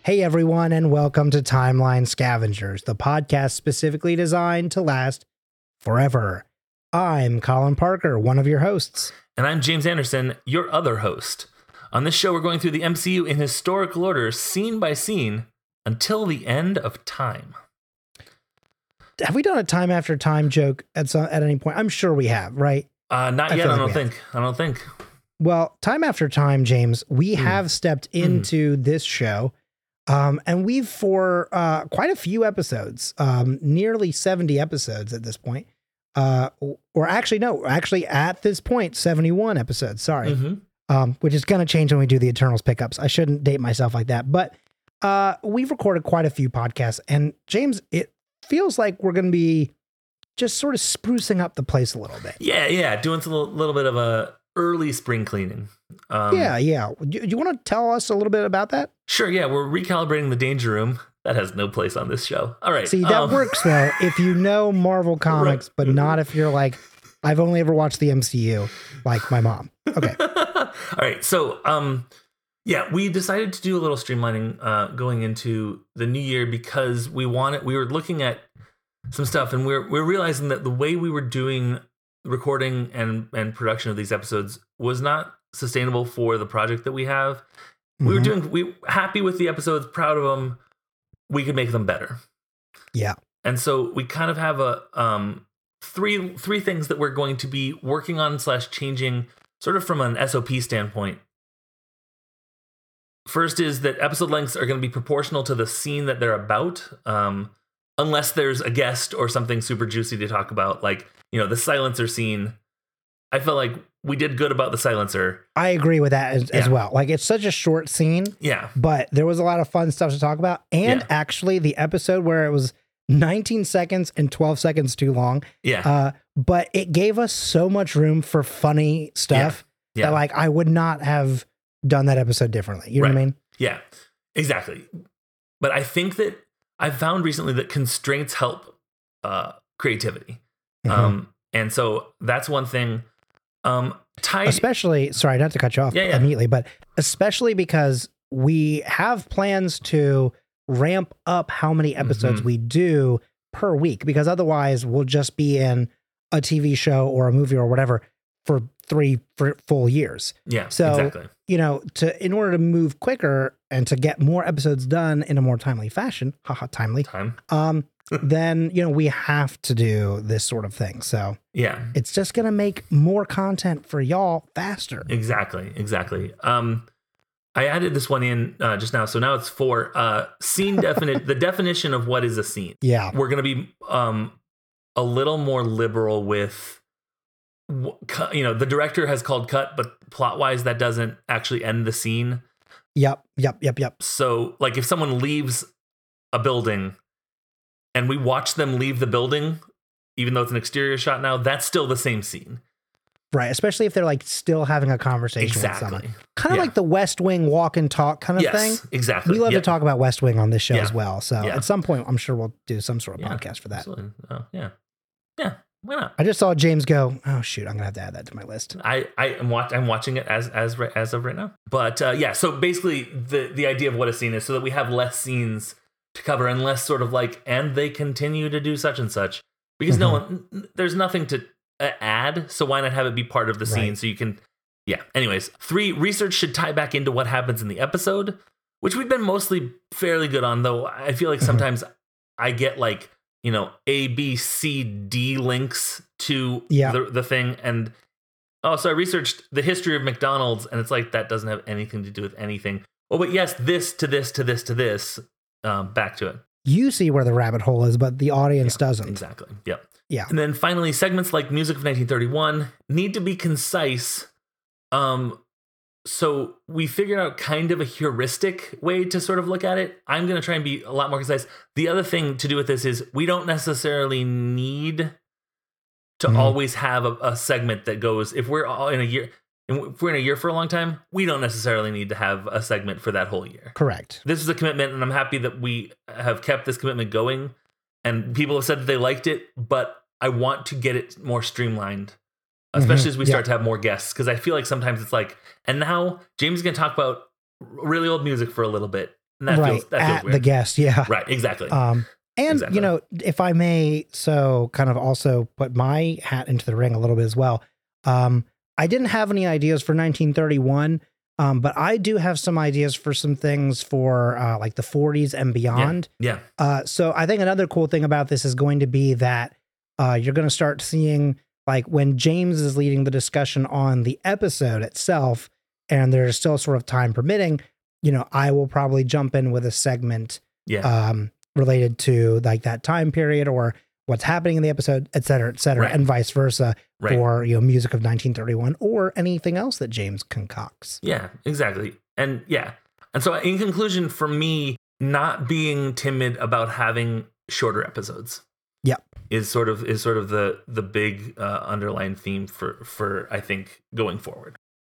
Hey everyone, and welcome to Timeline Scavengers, the podcast specifically designed to last forever. I'm Colin Parker, one of your hosts. And I'm James Anderson, your other host. On this show, we're going through the MCU in historical order, scene by scene, until the end of time. Have we done a time after time joke at any point? I'm sure we have, right? Not yet, I don't think. Well, time after time, James, we have stepped into this show. And we've for quite a few episodes, nearly 70 episodes at this point, actually at this point, 71 episodes, sorry, which is going to change when we do the Eternals pickups. I shouldn't date myself like that, but we've recorded quite a few podcasts, and James, it feels like we're going to be just sort of sprucing up the place a little bit. Yeah, doing a little bit of a early spring cleaning. Yeah. Do you want to tell us a little bit about that? Sure, yeah, we're recalibrating the Danger Room. That has no place on this show. All right. See, that works, though, if you know Marvel Comics, but not if you're like, I've only ever watched the MCU, like my mom. Okay. All right, so, we decided to do a little streamlining going into the new year because we were looking at some stuff, and we're realizing that the way we were doing recording and production of these episodes was not sustainable for the project that we have. We happy with the episodes, proud of them. We could make them better. Yeah. And so we kind of have a three things that we're going to be working on / changing sort of from an SOP standpoint. First is that episode lengths are going to be proportional to the scene that they're about. Unless there's a guest or something super juicy to talk about, like, the silencer scene. I felt like we did good about the silencer. I agree with that as well. Like, it's such a short scene. Yeah. But there was a lot of fun stuff to talk about. And actually, the episode where it was 19 seconds and 12 seconds too long. Yeah. But it gave us so much room for funny stuff that, like, I would not have done that episode differently. You know what I mean? Yeah, exactly. But I think that I've found recently that constraints help creativity. And so that's one thing. Especially, sorry, not to cut you off immediately, but especially because we have plans to ramp up how many episodes we do per week, because otherwise we'll just be in a TV show or a movie or whatever for 3 full years. Yeah, so, exactly. In order to move quicker and to get more episodes done in a more timely fashion, then, we have to do this sort of thing. So it's just going to make more content for y'all faster. Exactly. I added this one in just now. So now it's for scene the definition of what is a scene. Yeah. We're going to be a little more liberal with, the director has called cut, but plot wise, that doesn't actually end the scene. Yep. So like if someone leaves a building and we watch them leave the building, even though it's an exterior shot now, that's still the same scene. Right. Especially if they're like still having a conversation with someone. Kind of like the West Wing walk and talk kind of thing. Exactly. We love to talk about West Wing on this show as well. So at some point, I'm sure we'll do some sort of podcast for that. Absolutely. Yeah. Why not? I just saw James go, oh shoot, I'm gonna have to add that to my list. I'm watching it as of right now. But so basically the idea of what a scene is, so that we have less scenes to cover and less sort of like, and they continue to do such and such, because there's nothing to add, so why not have it be part of the scene so you can anyways. 3, research should tie back into what happens in the episode, which we've been mostly fairly good on, though I feel like sometimes I get like A, B, C, D links to the thing, and so I researched the history of McDonald's, and it's like, that doesn't have anything to do with anything. Oh, but yes, this to this to this to this, back to it. You see where the rabbit hole is, but the audience doesn't. Exactly. Yep. Yeah. And then finally, segments like Music of 1931 need to be concise. So we figured out kind of a heuristic way to sort of look at it. I'm going to try and be a lot more concise. The other thing to do with this is we don't necessarily need to always have a segment that goes, if we're all in a year, if we're in a year for a long time, we don't necessarily need to have a segment for that whole year. Correct. This is a commitment, and I'm happy that we have kept this commitment going. And people have said that they liked it, but I want to get it more streamlined, especially as we start to have more guests. Because I feel like sometimes it's like, and now James is going to talk about really old music for a little bit. And that feels at weird. the guest. Yeah. Right. Exactly. And, Exactly. you know, if I may, so kind of also put my hat into the ring a little bit as well. I didn't have any ideas for 1931, but I do have some ideas for some things for like the 40s and beyond. Yeah. So I think another cool thing about this is going to be that you're going to start seeing, like, when James is leading the discussion on the episode itself, and there's still sort of time permitting, you know, I will probably jump in with a segment related to like that time period or what's happening in the episode, et cetera, Right. and vice versa Right. for, you know, music of 1931 or anything else that James concocts. Yeah, exactly. And so in conclusion, for me, not being timid about having shorter episodes. Yep. Is sort of the big underlying theme for I think going forward.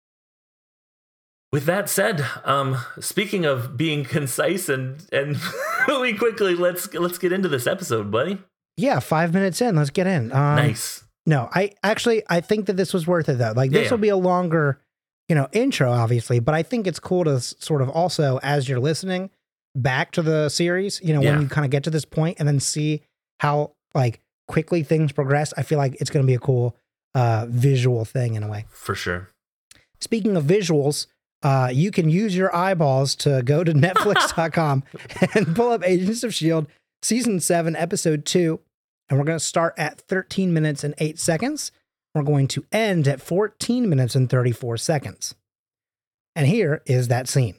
With that said, speaking of being concise and moving quickly, let's get into this episode, buddy. Yeah, 5 minutes in, let's get in. Nice. No, I think that this was worth it though. Like this will be a longer, you know, intro obviously, but I think it's cool to sort of also, as you're listening back to the series, you know, when you kind of get to this point and then see how like quickly things progress, I feel like it's going to be a cool visual thing in a way. For sure. Speaking of visuals, you can use your eyeballs to go to netflix.com and pull up Agents of S.H.I.E.L.D. Season 7, Episode 2. And we're going to start at 13 minutes and 8 seconds. We're going to end at 14 minutes and 34 seconds. And here is that scene.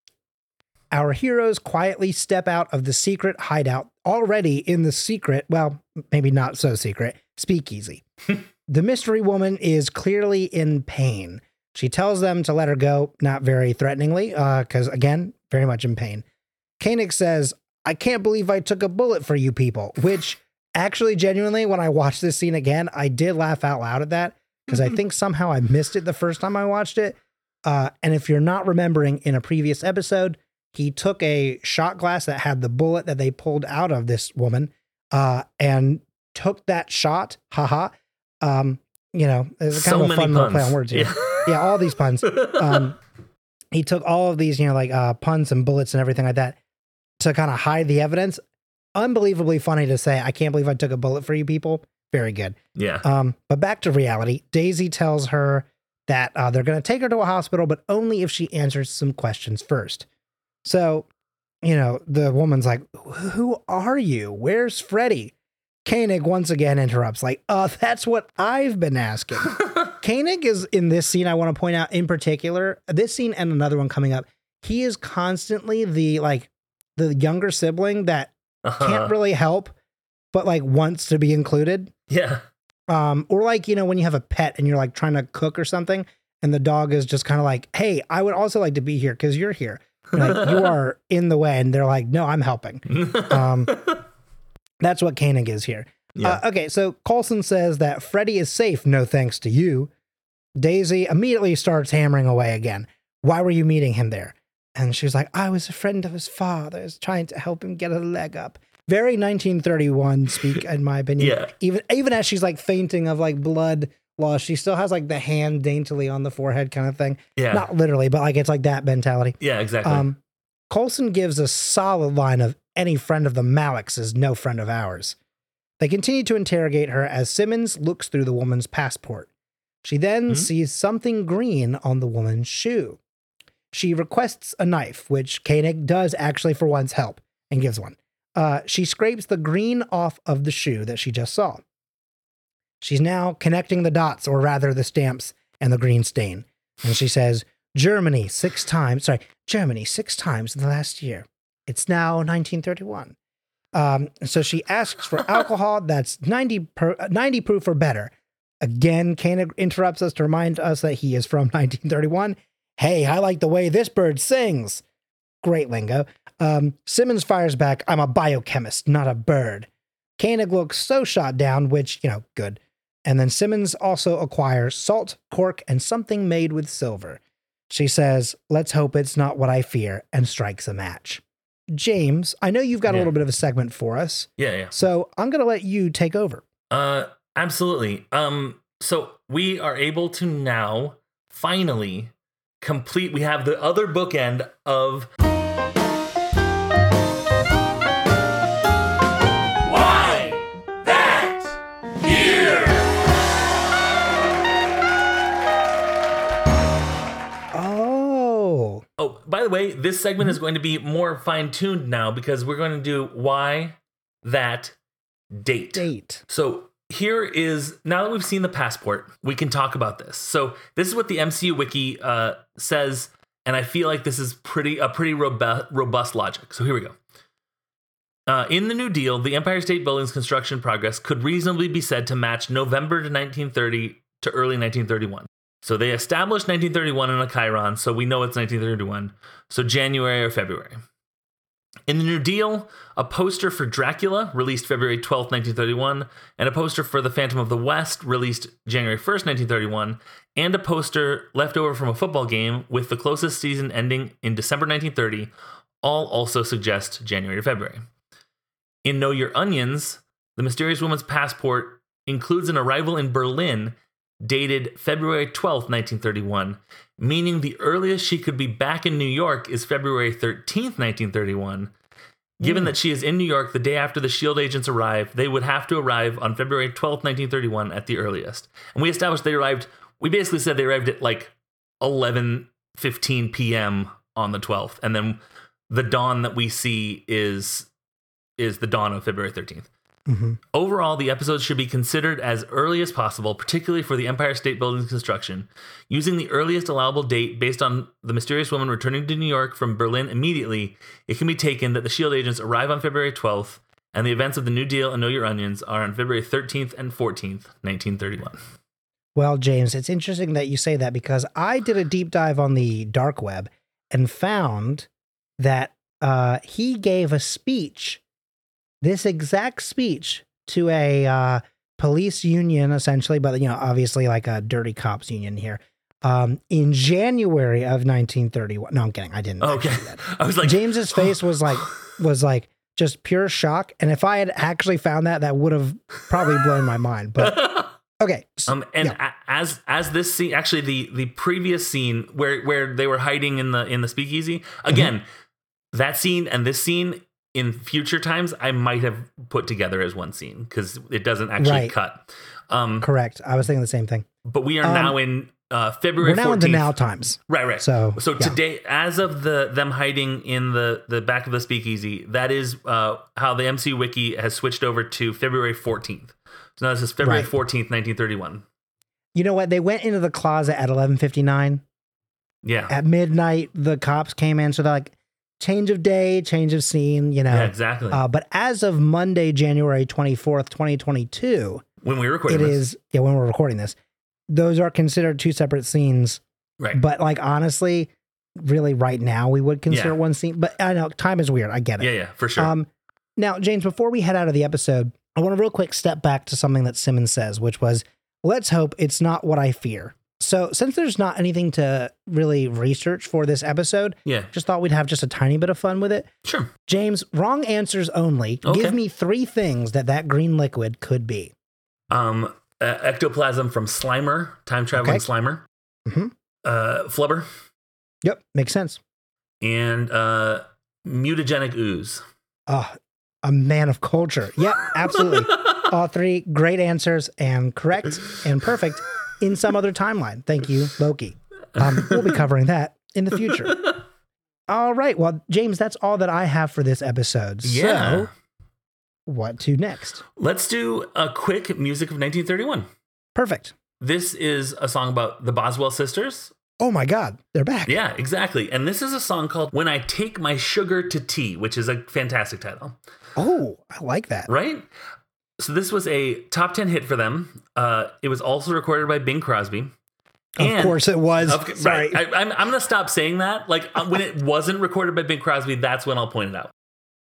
Our heroes quietly step out of the secret hideout, already in the secret, well, maybe not so secret, speakeasy. The mystery woman is clearly in pain. She tells them to let her go, not very threateningly, because, again, very much in pain. Koenig says, "I can't believe I took a bullet for you people," which actually, genuinely, when I watched this scene again, I did laugh out loud at that, because I think somehow I missed it the first time I watched it. And if you're not remembering, in a previous episode, he took a shot glass that had the bullet that they pulled out of this woman and took that shot. Haha. You know, it's kind of a fun little play on words here. Yeah, all these puns. He took all of these, you know, like puns and bullets and everything like that to kind of hide the evidence. Unbelievably funny to say, "I can't believe I took a bullet for you people." Very good. Yeah. But back to reality. Daisy tells her that they're going to take her to a hospital, but only if she answers some questions first. So, you know, the woman's like, "Who are you? Where's Freddy?" Koenig once again interrupts, like, "That's what I've been asking." Koenig is, in this scene, I want to point out in particular, this scene and another one coming up, he is constantly the younger sibling that can't really help, but like wants to be included. Yeah. Or like, you know, when you have a pet and you're like trying to cook or something, and the dog is just kind of like, "Hey, I would also like to be here because you're here." Like, you are in the way, and they're like, "No, I'm helping." That's what Koenig is here. Yeah. Okay, so Coulson says that Freddy is safe, no thanks to you. Daisy immediately starts hammering away again. "Why were you meeting him there?" And she's like, "I was a friend of his father's, trying to help him get a leg up." Very 1931 speak, in my opinion. Yeah. Even as she's like fainting of like blood loss, she still has like the hand daintily on the forehead kind of thing. Yeah. Not literally, but like it's like that mentality. Yeah, exactly. Coulson gives a solid line of, "Any friend of the Malicks is no friend of ours." They continue to interrogate her as Simmons looks through the woman's passport. She then sees something green on the woman's shoe. She requests a knife, which Koenig does actually for once help, and gives one. She scrapes the green off of the shoe that she just saw. She's now connecting the dots, or rather the stamps and the green stain. And she says, Germany 6 times in the last year. It's now 1931. So she asks for alcohol that's 90 proof or better. Again, Koenig interrupts us to remind us that he is from 1931. "Hey, I like the way this bird sings." Great lingo. Simmons fires back, "I'm a biochemist, not a bird." Koenig looks so shot down, which, you know, good. And then Simmons also acquires salt, cork, and something made with silver. She says, "Let's hope it's not what I fear," and strikes a match. James, I know you've got a little bit of a segment for us. Yeah. So I'm going to let you take over. Absolutely. So we are able to now finally complete. We have the other bookend of by the way, this segment is going to be more fine-tuned now because we're going to do why that date. So here is, now that we've seen the passport, we can talk about this. So this is what the MCU wiki says, and I feel like this is a pretty robust logic. So here we go. In the New Deal, the Empire State Building's construction progress could reasonably be said to match November to 1930 to early 1931. So they established 1931 in a Chiron, so we know it's 1931. So January or February. In the New Deal, a poster for Dracula, released February 12th, 1931, and a poster for The Phantom of the West, released January 1st, 1931, and a poster left over from a football game with the closest season ending in December 1930, all also suggest January or February. In Know Your Onions, the mysterious woman's passport includes an arrival in Berlin dated February 12th, 1931, meaning the earliest she could be back in New York is February 13th, 1931. Given that she is in New York the day after the S.H.I.E.L.D. agents arrive, they would have to arrive on February 12th, 1931 at the earliest. And we established we basically said they arrived at like 11:15 p.m. on the 12th. And then the dawn that we see is the dawn of February 13th. Mm-hmm. Overall, the episodes should be considered as early as possible, particularly for the Empire State Building's construction. Using the earliest allowable date based on the mysterious woman returning to New York from Berlin immediately, it can be taken that the S.H.I.E.L.D. agents arrive on February 12th, and the events of the New Deal and Know Your Onions are on February 13th and 14th, 1931. Well, James, it's interesting that you say that because I did a deep dive on the dark web and found that he gave a speech, this exact speech, to a police union, essentially, but obviously like a dirty cops union here, in January of 1931. No, I'm kidding. I didn't. Okay, do that. I was like, James's face was like just pure shock, and if I had actually found that would have probably blown my mind. But okay, as this scene, actually the previous scene where they were hiding in the speakeasy again, that scene and this scene, in future times, I might have put together as one scene because it doesn't actually cut. Correct. I was thinking the same thing. But we are now in February 14th. We're now in the now times. Right. So today, as of them hiding in the back of the speakeasy, that is how the MCU Wiki has switched over to February 14th. So now this is February 14th, 1931. You know what? They went into the closet at 11:59. Yeah. At midnight, the cops came in. So they're like, change of day, change of scene, Yeah, exactly. But as of Monday, January 24th, 2022, when we're recording when we're recording this, those are considered two separate scenes. Right. But like, honestly, really right now, we would consider one scene. But I know time is weird. I get it. Yeah, for sure. Now, James, before we head out of the episode, I want to real quick step back to something that Simmons says, which was, let's hope it's not what I fear. So since there's not anything to really research for this episode, just thought we'd have just a tiny bit of fun with it. Sure. James, wrong answers only. Okay. Give me 3 things that green liquid could be. Ectoplasm from Slimer, time traveling Slimer. Mm-hmm. Flubber. Yep, makes sense. And mutagenic ooze. A man of culture. Yep, absolutely. All 3 great answers and correct and perfect. In some other timeline. Thank you, Loki. We'll be covering that in the future. All right. Well, James, that's all that I have for this episode. Yeah. So, what to next? Let's do a quick music of 1931. Perfect. This is a song about the Boswell sisters. Oh my God, they're back. Yeah, exactly. And this is a song called When I Take My Sugar to Tea, which is a fantastic title. Oh, I like that. Right? So this was a top 10 hit for them. It was also recorded by Bing Crosby. Of course it was. Sorry. Right. I'm going to stop saying that. Like when it wasn't recorded by Bing Crosby, that's when I'll point it out.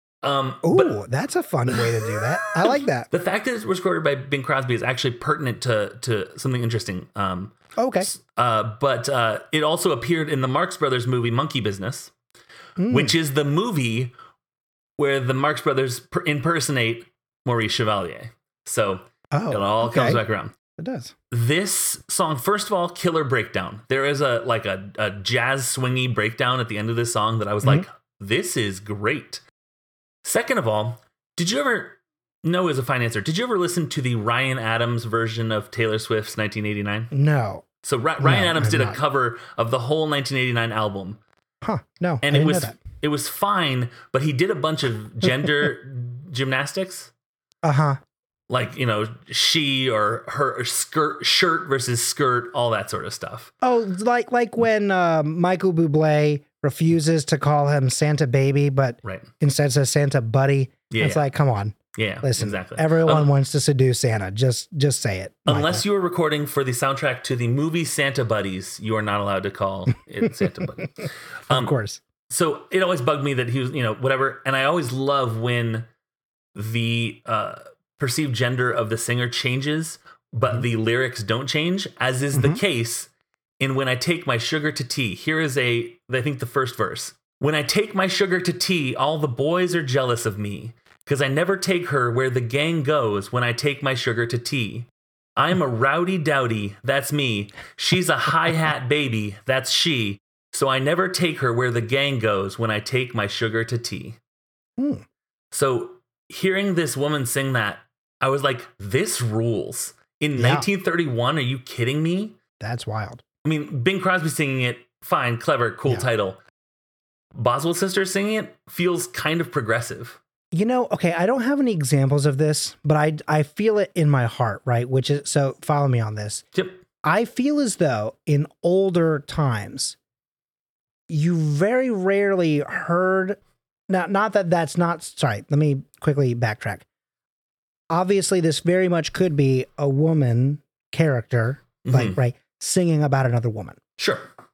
That's a fun way to do that. I like that. The fact that it was recorded by Bing Crosby is actually pertinent to something interesting. Okay. But it also appeared in the Marx Brothers movie Monkey Business, which is the movie where the Marx Brothers impersonate Maurice Chevalier. So it all comes back around. It does. This song, first of all, killer breakdown. There is a jazz swingy breakdown at the end of this song that I was like, this is great. Second of all, did you ever know as a fine answer, did you ever listen to the Ryan Adams version of Taylor Swift's 1989? No. So Ryan Adams did a cover of the whole 1989 album. Huh. No, And I it didn't was know that. it was fine, but he did a bunch of gender gymnastics. Uh-huh. Like, she or her, or shirt versus skirt, all that sort of stuff. Oh, like when Michael Bublé refuses to call him Santa Baby, but Right. instead says Santa Buddy. Yeah, It's like, come on. Yeah, Listen, exactly. everyone wants to seduce Santa. Just say it. Unless you are recording for the soundtrack to the movie Santa Buddies, you are not allowed to call it Santa Buddy. Of course. So it always bugged me that he was, whatever. And I always love when the perceived gender of the singer changes, but the lyrics don't change, as is the case in When I Take My Sugar to Tea. Here is I think the first verse. When I take my sugar to tea, all the boys are jealous of me, 'cause I never take her where the gang goes when I take my sugar to tea. I'm a rowdy dowdy, that's me. She's a hi-hat baby, that's she. So I never take her where the gang goes when I take my sugar to tea. So hearing this woman sing that, I was like, this rules. In 1931, are you kidding me? That's wild. I mean, Bing Crosby singing it, fine, clever, cool title. Boswell Sisters singing it feels kind of progressive. Okay, I don't have any examples of this, but I feel it in my heart, right? Which is, so follow me on this. Yep. I feel as though in older times, you very rarely heard, now, not that that's not, sorry, let me quickly backtrack. Obviously, this very much could be a woman character, like, right, singing about another woman. Sure.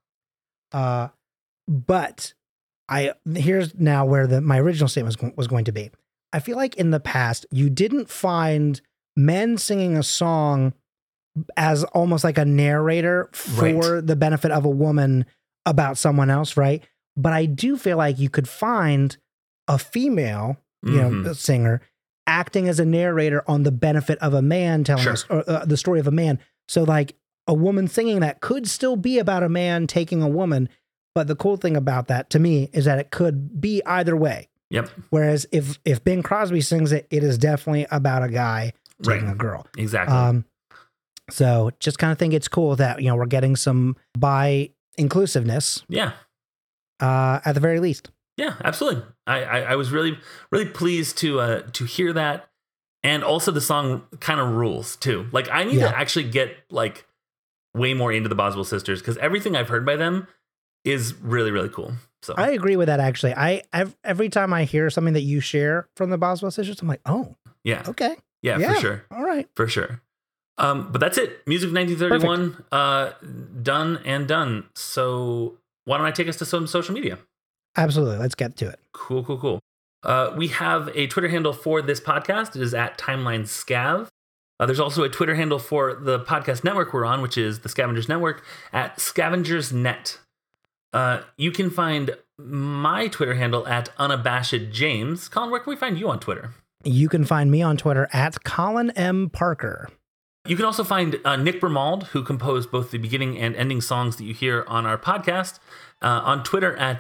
But here's now where my original statement was going to be. I feel like in the past, you didn't find men singing a song as almost like a narrator for the benefit of a woman about someone else, right? But I do feel like you could find a female, singer acting as a narrator on the benefit of a man telling us the story of a man. So like a woman singing that could still be about a man taking a woman. But the cool thing about that to me is that it could be either way. Yep. Whereas if Bing Crosby sings it, it is definitely about a guy taking a girl. Exactly. So just kind of think it's cool that, we're getting some bi inclusiveness. Yeah. At the very least. Yeah, absolutely. I was really, really pleased to hear that. And also the song kind of rules too. Like I need to actually get like way more into the Boswell Sisters, because everything I've heard by them is really, really cool. So I agree with that. Actually, every time I hear something that you share from the Boswell Sisters, I'm like, oh, yeah, okay, yeah, for sure, all right, for sure. But that's it. Music of 1931, done and done. So why don't I take us to some social media? Absolutely, let's get to it. Cool. We have a Twitter handle for this podcast. It is at Timeline Scav. There's also a Twitter handle for the podcast network we're on, which is the Scavengers Network, at ScavengersNet. You can find my Twitter handle at UnabashedJames. Colin, where can we find you on Twitter? You can find me on Twitter at Colin M. Parker. You can also find Nick Bramald, who composed both the beginning and ending songs that you hear on our podcast, on Twitter at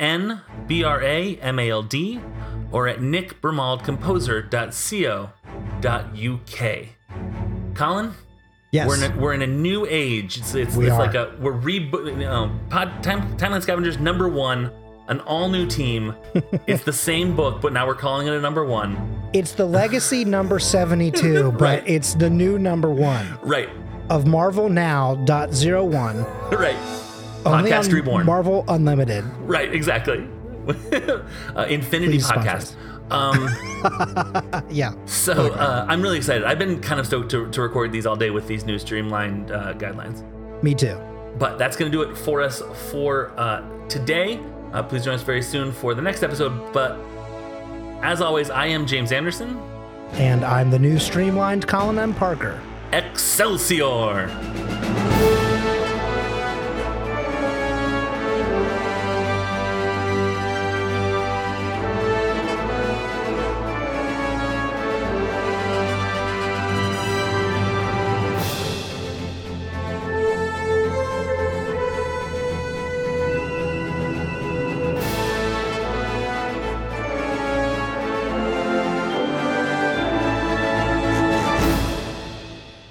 NBRAMALD or at nickbramaldcomposer.co.uk. Colin? Yes. We're in a new age. It's like we're Timeline Scavengers #1, an all new team. It's the same book, but now we're calling it a #1. It's the legacy number 72, but it's the new #1. Right. Of Marvel Now.01. Right. Only Podcast on Reborn. Marvel Unlimited. Right, exactly. Infinity Please Podcast. Yeah. So I'm really excited. I've been kind of stoked to record these all day with these new streamlined guidelines. Me too. But that's going to do it for us for today. Please join us very soon for the next episode. But as always, I am James Anderson. And I'm the new streamlined Colin M. Parker. Excelsior!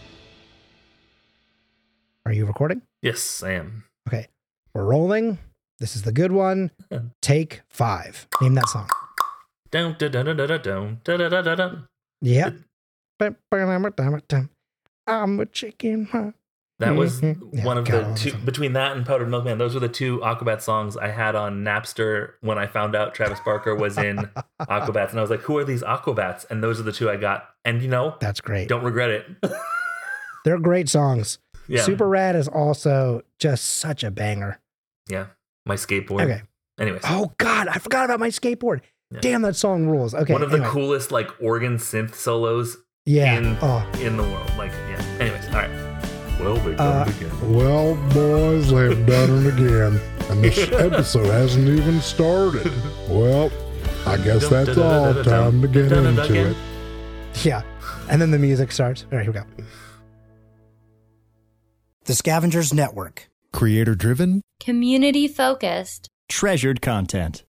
Are you recording? Yes, I am. Okay. We're rolling. This is the good one. Take 5. Name that song. Dun, dun, dun, dun, dun, dun, dun, dun, dun, dun. Yep. I'm a chicken. Huh? That was Yeah, one of God, I the love two, that song. between that and Powdered Milkman, those were the 2 Aquabats songs I had on Napster when I found out Travis Barker was in Aquabats. And I was like, who are these Aquabats? And those are the 2 I got. And That's great. don't regret it. They're great songs. Yeah. Super Rad is also just such a banger. Yeah. My skateboard. Okay. Anyways. Oh, God. I forgot about my skateboard. Yeah. Damn, that song rules. Okay. One of the anyway. coolest like organ synth solos Yeah. in the world. Like, yeah. Anyways, all right. Well, they've done it again. Well, boys, they've done it again. And this episode hasn't even started. Well, I guess that's all. Time to get into it. Yeah. And then the music starts. All right, here we go. The Scavengers Network. Creator driven, Community focused. treasured content.